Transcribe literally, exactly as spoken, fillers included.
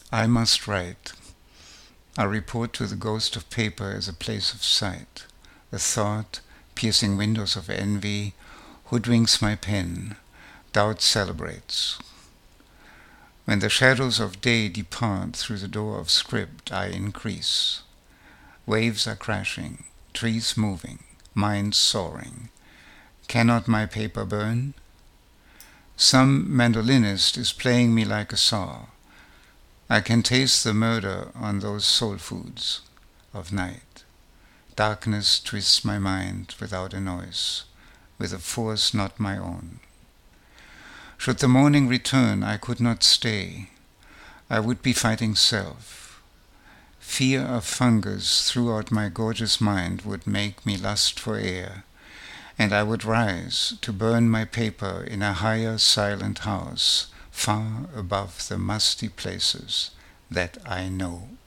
I must write. I report to the ghost of paper as a place of sight. The thought, piercing windows of envy, hoodwinks my pen. Doubt celebrates. When the shadows of day depart through the door of script, I increase. Waves are crashing, trees moving, minds soaring. Cannot my paper burn? Some mandolinist is playing me like a saw. I can taste the murder on those soul foods of night. Darkness twists my mind without a noise, with a force not my own. Should the morning return, I could not stay. I would be fighting self. Fear of fungus throughout my gorgeous mind would make me lust for air, and I would rise to burn my paper in a higher silent house, far above the musty places that I know.